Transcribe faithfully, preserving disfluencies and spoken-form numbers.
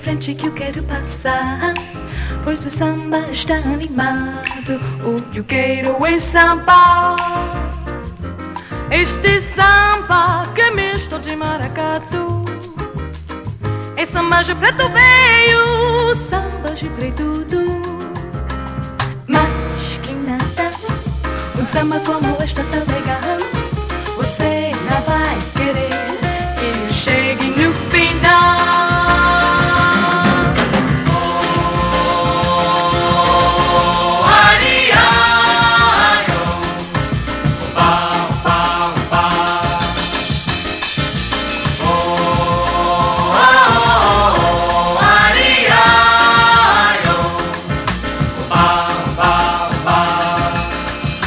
frente que eu quero passar, pois o samba está animado. O que eu quero é samba, este samba que é misto de maracatu. É samba de preto veio, samba de preto tudo. Mas que nada, um samba como esta também